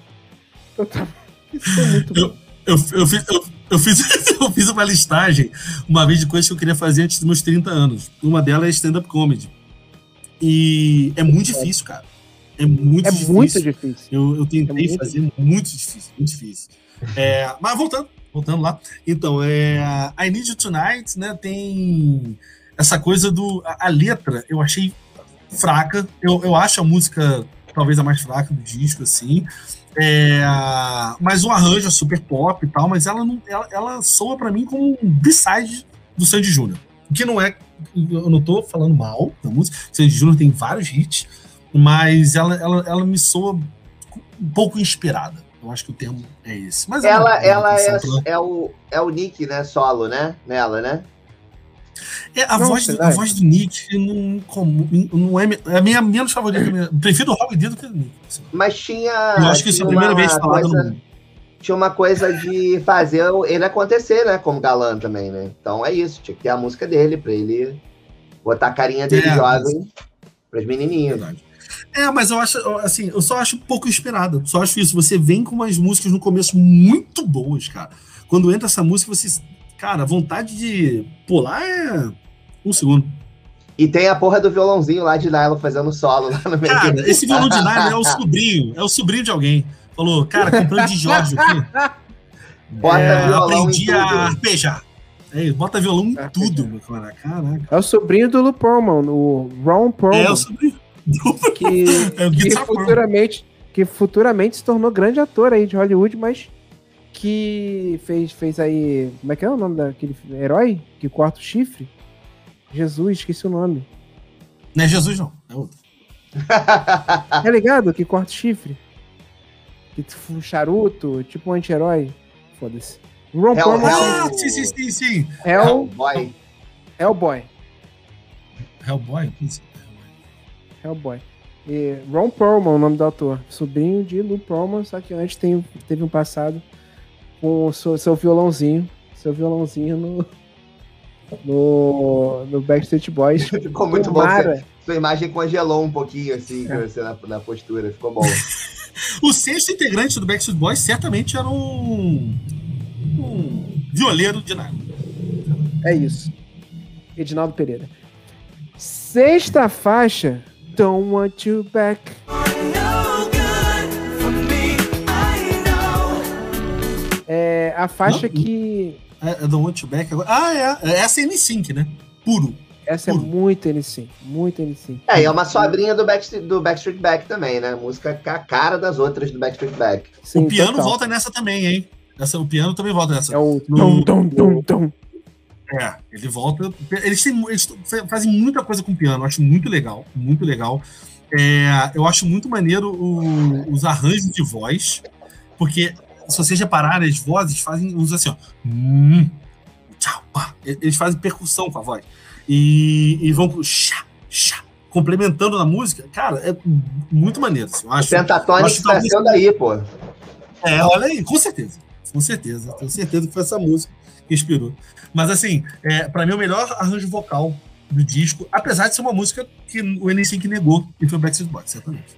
Isso foi muito bom. Eu fiz uma listagem uma vez de coisas que eu queria fazer antes dos meus 30 anos. Uma delas é stand-up comedy. E é muito difícil, cara. É muito difícil. Muito difícil. Eu tentei fazer, muito difícil. Mas voltando lá. Então, I Need You Tonight, né, tem essa coisa a letra, eu achei fraca. Eu acho a música talvez a mais fraca do disco, assim. Mas o arranjo é super pop e tal, mas ela soa pra mim como um B-side do Sandy Júnior. Que não é... Eu não tô falando mal da música. Sandy Júnior tem vários hits, mas ela me soa um pouco inspirada. Eu acho que o termo é esse. Mas ela é o Nick, né? Solo, né? Nela, né? A voz do Nick não é a minha menos favorita. Prefiro o Robbie D do que o Nick. Mas tinha... Eu acho que isso é a primeira vez falado no mundo. Tinha uma coisa de fazer ele acontecer, né? Como galã também, né? Então é isso. Tinha que ter a música dele pra ele botar a carinha dele jovem pras menininhas. Verdade. Mas eu acho, assim, eu só acho pouco inspirada. Só acho isso. Você vem com umas músicas no começo muito boas, cara. Quando entra essa música, você... Cara, a vontade de pular é um segundo. E tem a porra do violãozinho lá de Nylon fazendo solo lá no meio. Cara, esse violão de Nylon é o sobrinho de alguém. Falou, cara, comprei de Jorge aqui. Bota violão aprendi a arpejar. Bota violão em tudo, meu cara. Caraca. É o sobrinho do Lou Pearlman, o Ron Pearlman. É o sobrinho. Que futuramente se tornou grande ator aí de Hollywood, mas que fez aí... Como é que é o nome daquele herói que corta o chifre? Jesus, esqueci o nome. Não é Jesus, não. É outro. É ligado? Que corta o chifre? Que um charuto, tipo um anti-herói. Foda-se. Ron Pearlman. Sim. Hellboy. Hellboy. E Ron Pearlman, o nome do autor. Sobrinho de Lou Pearlman, só que antes teve um passado com seu violãozinho no Backstreet Boys. Ficou muito bom. Sua imagem congelou um pouquinho, assim, você na postura. Ficou bom. O sexto integrante do Backstreet Boys certamente era um violeiro de nada. É isso. Edinaldo Pereira. Sexta faixa, Don't Want You Back. É a faixa que... É Don't Want You Back agora. Essa é NSYNC, né? Puro. Essa é muito NSYNC, muito NSYNC. E é uma sobrinha do Backstreet Back também, né? Música com a cara das outras do Backstreet Back. Sim, o piano volta nessa também, hein? O piano também volta nessa. É o tom. Ele volta. Eles fazem muita coisa com piano, eu acho muito legal, muito legal. Eu acho muito maneiro os arranjos de voz, porque se vocês repararem, as vozes fazem assim, ó. Tchau, pá. Eles fazem percussão com a voz. E vão pro chá, complementando na música. Cara, é muito maneiro. Assim, o Pentatonix tá sendo aí, pô. Olha aí, com certeza. Tenho certeza que foi essa música que inspirou. Mas assim, pra mim é o melhor arranjo vocal do disco, apesar de ser uma música que o NSYNC negou, e foi o Backstreet Boys, certamente.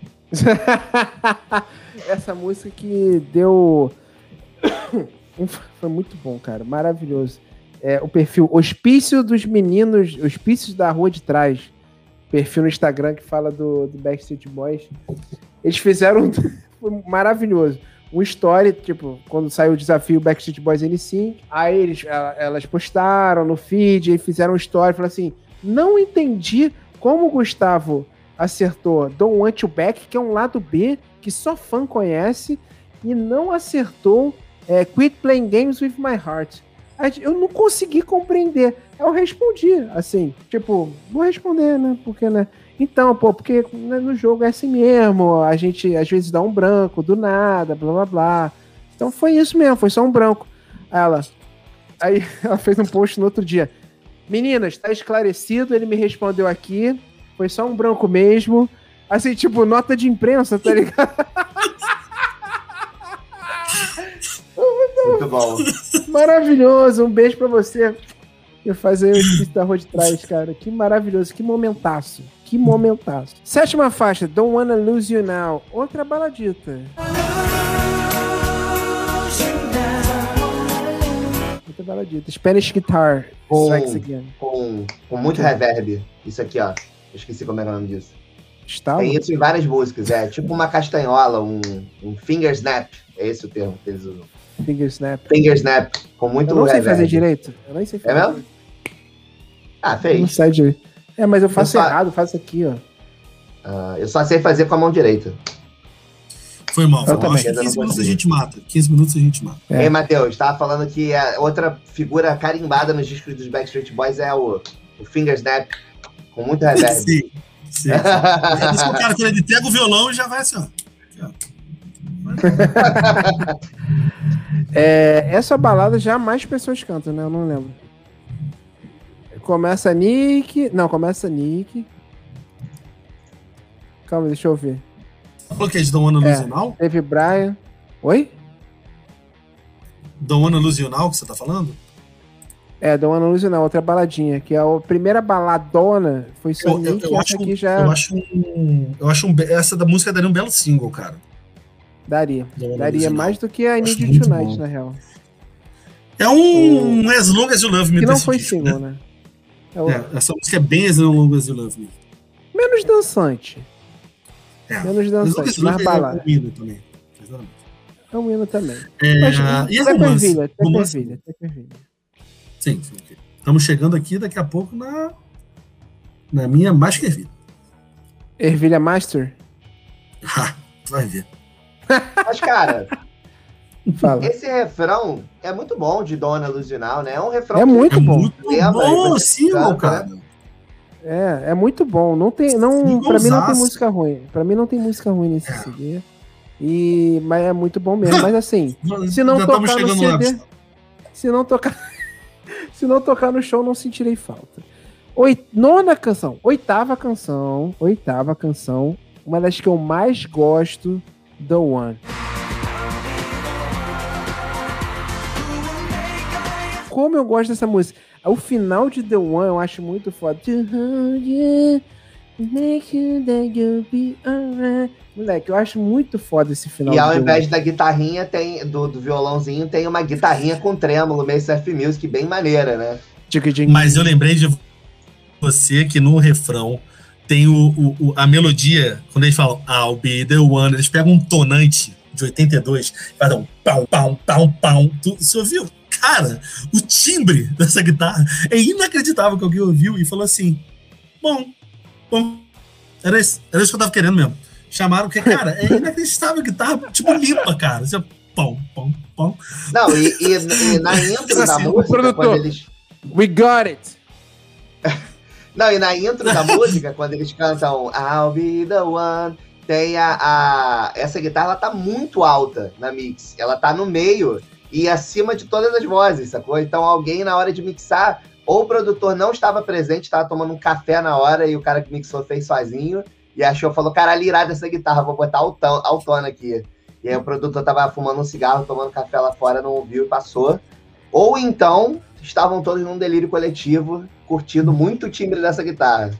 Essa música que deu... Foi muito bom, cara. Maravilhoso. O perfil Hospício dos Meninos, Hospícios da Rua de Trás, perfil no Instagram que fala do Backstreet Boys. Eles fizeram... Foi maravilhoso. Um story, tipo, quando saiu o desafio Backstreet Boys NSYNC, aí elas postaram no feed e fizeram um story, falaram assim, não entendi como o Gustavo acertou Don't Want You Back, que é um lado B, que só fã conhece, e não acertou Quit Playing Games With My Heart. Eu não consegui compreender. Eu respondi, assim, tipo, vou responder, né, porque, né, então, porque no jogo é assim mesmo, a gente às vezes dá um branco, do nada, blá blá blá. Então foi isso mesmo, foi só um branco. Aí ela fez um post no outro dia. Meninas, tá esclarecido, ele me respondeu aqui. Foi só um branco mesmo. Assim, tipo, nota de imprensa, tá ligado? Muito bom. Maravilhoso, um beijo pra você. Eu fazer o exercício da rua de trás, cara. Que maravilhoso, que momentaço. Que momentaço. 7ª faixa, Don't Wanna Lose You Now. Outra baladita. Outra baladita. Spanish Guitar. Strikes Again. Com muito reverb. Isso aqui, ó. Eu esqueci como é o nome disso. Estalo? Tem isso em várias músicas. É tipo uma castanhola, um finger snap. É esse o termo que eles usam. Finger Snap. Finger snap. Com muito reverb. Eu não sei fazer direito. Eu não sei fazer. É mesmo? Ah, fez. Não sei direito. É, mas eu faço errado. Faço aqui, ó. Eu só sei fazer com a mão direita. Foi mal. Eu também. Acho que 15 minutos a gente mata. 15 minutos a gente mata. Ei, Matheus, tava falando que a outra figura carimbada nos discos dos Backstreet Boys é o Finger Snap. Com muito reverb. Sim. É isso que o cara, quando ele pega o violão e já vai assim, ó. Essa balada já mais pessoas cantam, né? Eu não lembro. Começa Nick. Não, começa Nick. Calma, deixa eu ver. Falou que é de Don't Wanna Lose You Now? Teve Brian. Oi? Don't Wanna Lose You Now que você tá falando? Don't Wanna Lose You Now, outra baladinha. Que a primeira baladona foi só Nick. Eu acho essa da música daria um belo single, cara. Daria mais do que a I Need You Tonight, na real. É um As Long As You Love Me. Que não foi single, né? Essa música é bem As Long As You Love Me. Menos dançante. Menos dançante, mais balada. É um hino também. É um hino também. E as romances? Sim. Estamos chegando aqui daqui a pouco na minha mais que ervilha. Ervilha Master? Vai ver. Mas, cara, Fala. Esse refrão é muito bom de Dona Ilusional, né? É um refrão muito bom. Bom, sim, cara. É muito bom. Não tem, não, pra mim não tem música ruim. Pra mim não tem música ruim nesse CD. Mas é muito bom mesmo. Mas assim, se não tocar no CD, se não tocar no show, não sentirei falta. Oitava canção. Uma das que eu mais gosto, The One. Como eu gosto dessa música. O final de The One eu acho muito foda. Moleque, eu acho muito foda esse final. E ao invés da guitarrinha, do violãozinho, tem uma guitarrinha com trêmulo, meio surf music, bem maneira, né? Mas eu lembrei de você que no refrão tem a melodia, quando eles falam I'll be the one, eles pegam um tonante de 82 e fazem um pau, pau, pau, pau. Você ouviu? Cara, o timbre dessa guitarra é inacreditável que alguém ouviu e falou assim, bom, era isso que eu tava querendo mesmo. Chamaram, porque, cara, é inacreditável a guitarra, tipo, limpa, cara. Você, pão. Não, e na intro da assim, música, quando eles... We got it! Não, e na intro da música, quando eles cantam I'll be the one, tem essa guitarra, ela tá muito alta na mix. Ela tá no meio e acima de todas as vozes, sacou? Então alguém, na hora de mixar, ou o produtor não estava presente, estava tomando um café na hora e o cara que mixou fez sozinho e falou, caralho, irada essa guitarra, vou botar altona aqui. E aí o produtor tava fumando um cigarro, tomando café lá fora, não ouviu e passou. Ou então, estavam todos num delírio coletivo, curtindo muito o timbre dessa guitarra.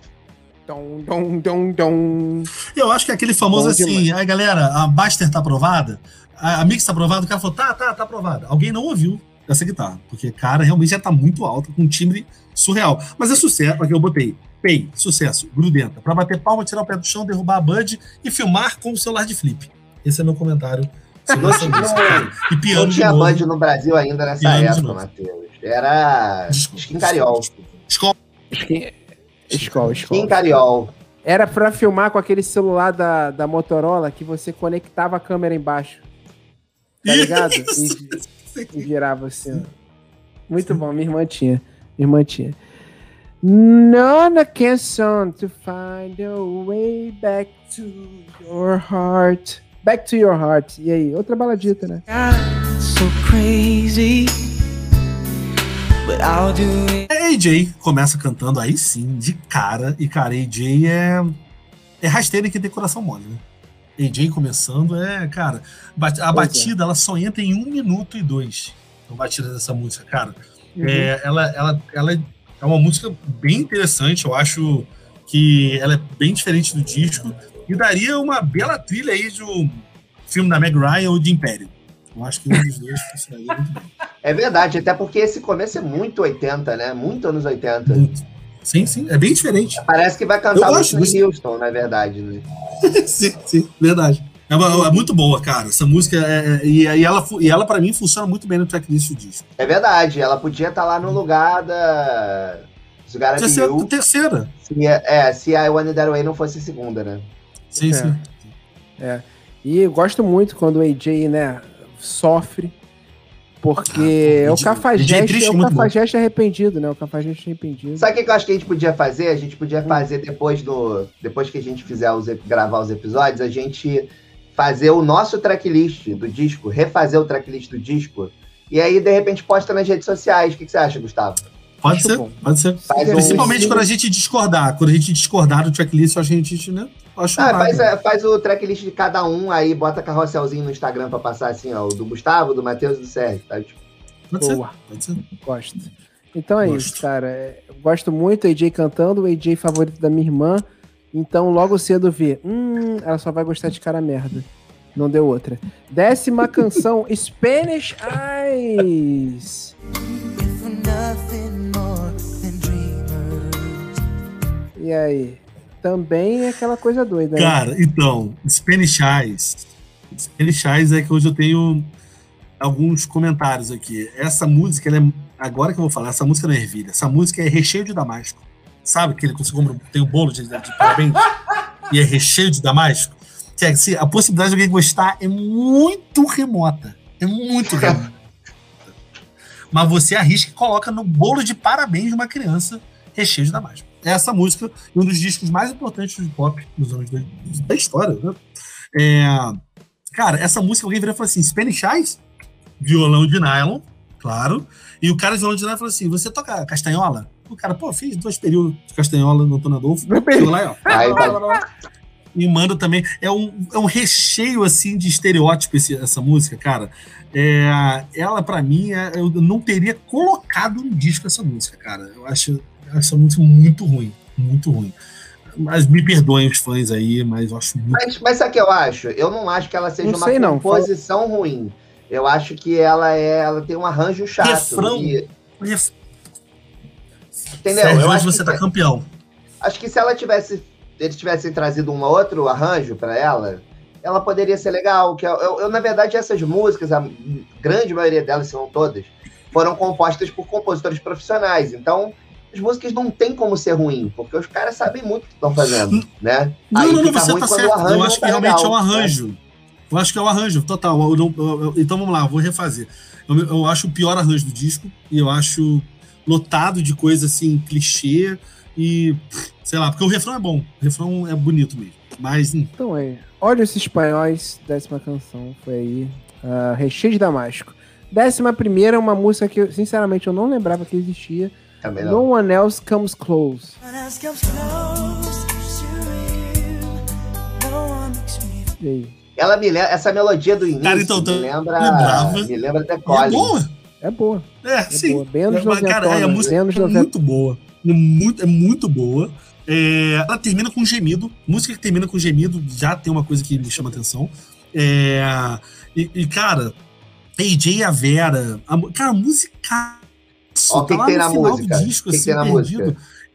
Eu acho que é aquele famoso bom assim, demais. Aí galera, a Master tá aprovada? A Mix tá aprovada? O cara falou, tá aprovada. Alguém não ouviu essa guitarra, porque, cara, realmente já tá muito alta, com um timbre surreal. Mas é sucesso, aqui eu botei, sucesso, grudenta, pra bater palma, tirar o pé do chão, derrubar a Bud e filmar com o celular de flip. Esse é meu comentário. Não tinha Bud no Brasil ainda nessa época, Matheus. Era Skin Cariol. Skin Cariol. Era pra filmar com aquele celular da Motorola que você conectava a câmera embaixo. Tá ligado? E virava assim. Muito bom, minha irmã tinha. None can song to find a way back to your heart. Back to Your Heart. E aí, outra baladita, né? So crazy, but I'll do it. AJ começa cantando aí sim, de cara. E, cara, AJ é rasteira que tem coração mole, né? AJ começando cara, a batida ela só entra em 1 minuto e 2. A batida dessa música, cara. Ela é uma música bem interessante, eu acho que ela é bem diferente do disco e daria uma bela trilha aí de um filme da Meg Ryan ou de Império. Eu acho que um dos dois funcionaria muito bem. É verdade, até porque esse começo é muito 80, né? Muito anos 80. Muito. Sim, é bem diferente. Parece que vai cantar Whitney Houston, na verdade, né? sim, verdade. É muito boa, cara. Essa música e ela pra mim funciona muito bem no tracklist do disco. É verdade, ela podia estar lá no lugar da terceira. Se a I Want It That Way não fosse a segunda, né? Sim. E eu gosto muito quando o AJ, né, sofre, porque é o Cafajeste arrependido, né? O Cafajeste arrependido. Sabe o que eu acho que a gente podia fazer? A gente podia fazer depois que a gente fizer gravar os episódios, a gente fazer o nosso tracklist do disco, refazer o tracklist do disco, e aí, de repente, posta nas redes sociais. O que você acha, Gustavo? Pode ser. Principalmente quando a gente discordar. Quando a gente discordar do tracklist, a gente, né? Faz o tracklist de cada um, aí bota carrosselzinho no Instagram pra passar assim, ó, o do Gustavo, do Matheus e do Sérgio, tá? Pode ser. Gosto. Então isso, cara. Eu gosto muito do AJ cantando, o AJ favorito da minha irmã. Então, logo cedo vê. Ela só vai gostar de cara merda. Não deu outra. 10ª canção, Spanish Eyes. E aí? Também é aquela coisa doida, né? Cara, então, Spanish Eyes é que hoje eu tenho alguns comentários aqui. Essa música, agora que eu vou falar, essa música não é ervilha. Essa música é recheio de damasco. Sabe que tem um bolo de parabéns e é recheio de damasco? A possibilidade de alguém gostar é muito remota. Mas você arrisca e coloca no bolo de parabéns de uma criança recheio de damasco. Essa música é um dos discos mais importantes de pop dos anos da história, né? Cara, essa música alguém virou e falou assim: Spanish Eyes, violão de nylon, claro. E o cara de violão de nylon falou assim: você toca castanhola? O cara, fiz 2 períodos de castanhola no Antônio Adolfo. Chegou lá, ó. E manda também. É um recheio, assim, de estereótipo essa música, cara. Ela, pra mim, eu não teria colocado no disco essa música, cara. Eu acho essa música muito ruim. Mas me perdoem os fãs aí, mas eu acho muito... Mas sabe o que eu acho? Eu não acho que ela seja uma composição ruim. Eu acho que ela tem um arranjo chato. Refrão. Entendeu? Sérgio, hoje você tá campeão. Acho que se eles tivessem trazido um outro arranjo pra ela poderia ser legal. Na verdade, essas músicas, a grande maioria delas, se não todas, foram compostas por compositores profissionais. Então, as músicas não tem como ser ruim, porque os caras sabem muito o que estão fazendo, né? Não, você tá certo. Eu acho que realmente é um arranjo. Né? Eu acho que é um arranjo, total. Então vamos lá, vou refazer. Eu acho o pior arranjo do disco, e eu acho lotado de coisa assim, clichê, e sei lá, porque o refrão é bom, o refrão é bonito mesmo. Mas. Então olha esses espanhóis, 10ª canção, foi aí. Recheio de Damasco. 11ª, uma música que, sinceramente, eu não lembrava que existia. No One Else Comes Close. E aí? Ela me lembra, essa melodia do início, cara, então, me lembra até Collins. É boa. Sim. Boa. Bem anos 90. Cara, a música é muito boa. É muito boa. Ela termina com gemido. Música que termina com gemido já tem uma coisa que me chama atenção. Cara, AJ e a Vera. Cara, música. O que tem na música? O que tem na música?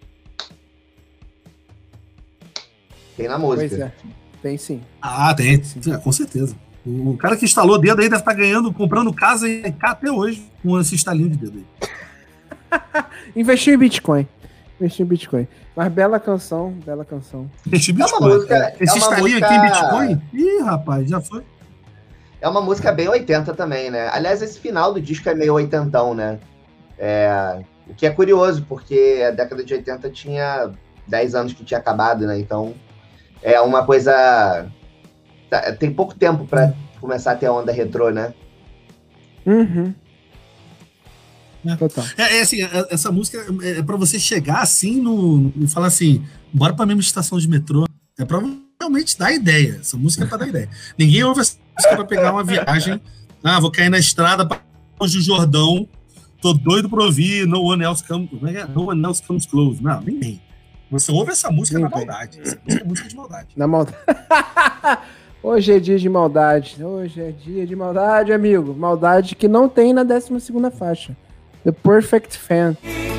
Tem na música. Pois é. Tem sim. Tem. Com certeza. O cara que instalou o dedo aí deve estar comprando casa e até hoje com esse estalinho de dedo aí. Investiu em Bitcoin. Mas bela canção. Investiu em Bitcoin. Esse estalinho aqui em Bitcoin? Ih, rapaz, já foi. É uma música bem 80 também, né? Aliás, esse final do disco é meio oitentão, né? O que é curioso, porque a década de 80 tinha 10 anos que tinha acabado, né? Então, é uma coisa... Tem pouco tempo pra começar a ter a onda retrô, né? Uhum. Total. Assim, essa música é pra você chegar assim e falar assim, bora pra mesma estação de metrô. É pra realmente dar ideia. Essa música é pra dar ideia. Ninguém ouve essa música pra pegar uma viagem. Vou cair na estrada pra longe do Jordão. Tô doido pra ouvir No One Else Comes Close. Não, ninguém. Você ouve essa música na maldade. Essa música é música de maldade. Na maldade. Hoje é dia de maldade. Hoje é dia de maldade, amigo. Maldade que não tem na 12ª faixa. The Perfect Fan.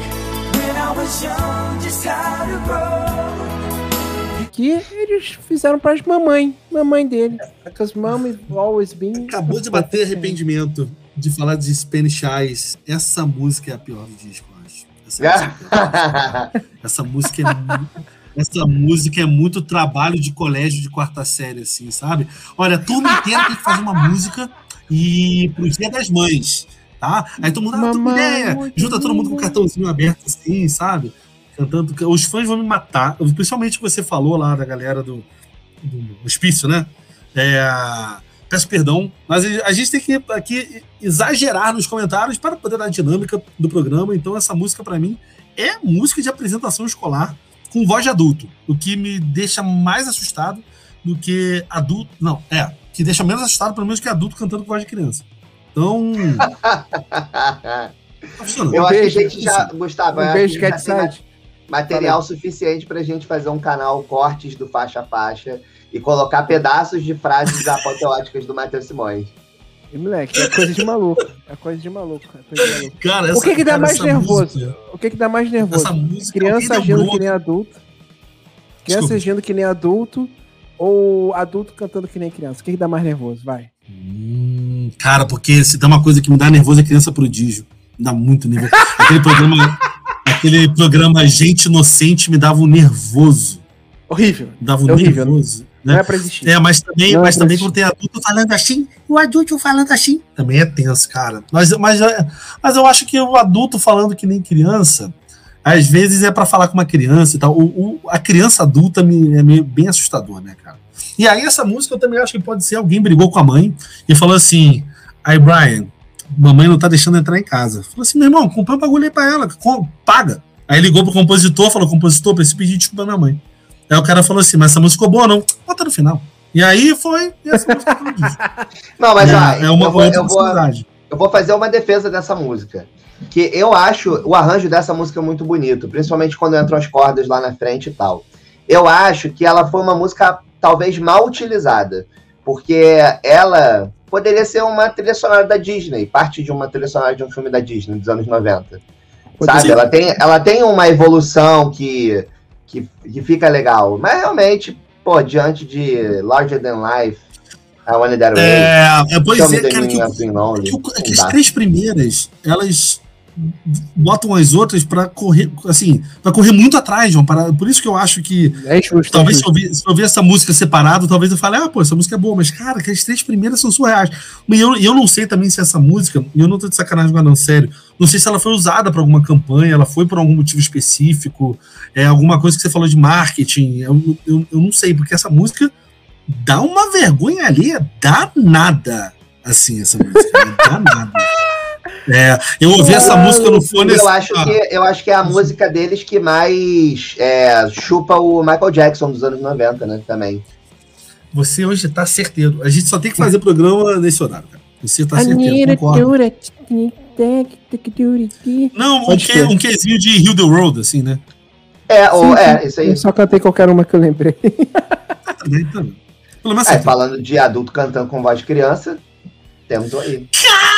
Que eles fizeram para as mamãe dele. Because mom is always been... Acabou de bater arrependimento de falar de Spanish Eyes. Essa música é a pior do disco, eu acho. Essa música é muito trabalho de colégio de 4ª série, assim, sabe? Olha, turma inteira tem que fazer uma música e pro Dia das Mães, tá? Aí todo mundo, tô com ideia, junta todo mundo com o cartãozinho aberto, assim, sabe? Cantando. Os fãs vão me matar, principalmente o que você falou lá da galera do hospício, né? Peço perdão, mas a gente tem que aqui exagerar nos comentários para poder dar a dinâmica do programa. Então essa música para mim é música de apresentação escolar com voz de adulto, o que me deixa mais assustado do que adulto, que deixa menos assustado pelo menos que adulto cantando com voz de criança. Então eu acho que a gente já, Gustavo, beijo, Cat Side. Material suficiente pra gente fazer um canal cortes do faixa a faixa e colocar pedaços de frases apoteóticas do Matheus Simões. E, moleque, é coisa de maluco. Cara, o que dá mais nervoso? O que dá mais nervoso? Criança agindo que nem adulto. Criança agindo que nem adulto ou adulto cantando que nem criança? O que dá mais nervoso? Vai. Cara, porque se tem uma coisa que me dá nervoso é Criança Prodígio. Me dá muito nervoso. Aquele programa Gente Inocente me dava um nervoso. Horrível. Me dava um nervoso. Né? Não é pra existir. Mas também quando tem adulto falando assim, o adulto falando assim, também é tenso, cara. Mas eu acho que o adulto falando que nem criança, às vezes é pra falar com uma criança e tal. A criança adulta é meio bem assustador, né, cara? E aí essa música eu também acho que pode ser alguém brigou com a mãe e falou assim, aí Brian, mamãe não tá deixando entrar em casa. Falou assim, meu irmão, comprei um bagulho aí pra ela, paga. Aí ligou pro compositor, falou, compositor, preciso pedir desculpa da minha mãe. Aí o cara falou assim, mas essa música ficou boa não? Bota no final. E aí foi, e essa música foi disso. Não, mas eu vou fazer uma defesa dessa música. Que eu acho o arranjo dessa música muito bonito, principalmente quando entram as cordas lá na frente e tal. Eu acho que ela foi uma música talvez mal utilizada, porque ela poderia ser uma trilha sonora da Disney, parte de uma trilha sonora de um filme da Disney dos anos 90. Sabe? Ela tem uma evolução que fica legal. Mas realmente, pô, diante de Larger Than Life, I Wanna That Way... Pois é, cara, que as 3 primeiras, elas botam as outras pra correr, assim, pra correr muito atrás, João. Por isso que eu acho que talvez se eu ouvir essa música separado, talvez eu fale, essa música é boa, mas, cara, que as 3 primeiras são surreais. E eu não sei também se essa música, e eu não tô de sacanagem não, sério, não sei se ela foi usada pra alguma campanha, ela foi por algum motivo específico, alguma coisa que você falou de marketing, eu não sei, porque essa música dá uma vergonha alheia danada, assim, essa música, danada. Eu ouvi essa música no fone. Eu acho que é a música deles que mais chupa o Michael Jackson dos anos 90, né? Também. Você hoje tá certeiro. A gente só tem que fazer programa nesse horário, cara. Você tá certeiro. Concordo. Não, um quesinho de Hill the Road, assim, né? Isso aí. Eu só cantei qualquer uma que eu lembrei. Também. Falando de adulto cantando com voz de criança, temos aí.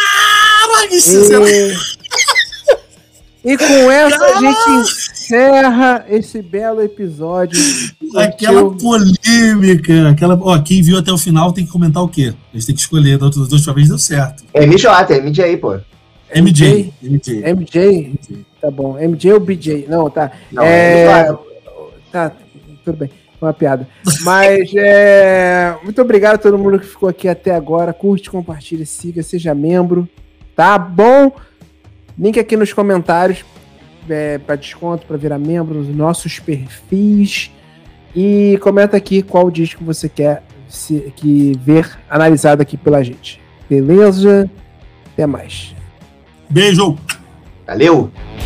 E com essa a gente encerra esse belo episódio. Aquela polêmica. Quem viu até o final tem que comentar o quê? A gente tem que escolher. Da última vez deu certo. MJ, pô. MJ. Tá bom. MJ ou BJ? Não, tá. Não, tá, tudo bem. Uma piada. Mas muito obrigado a todo mundo que ficou aqui até agora. Curte, compartilha, siga, seja membro. Tá bom? Link aqui nos comentários para desconto, para virar membro nos nossos perfis. E comenta aqui qual disco você quer ver analisado aqui pela gente. Beleza? Até mais. Beijo! Valeu!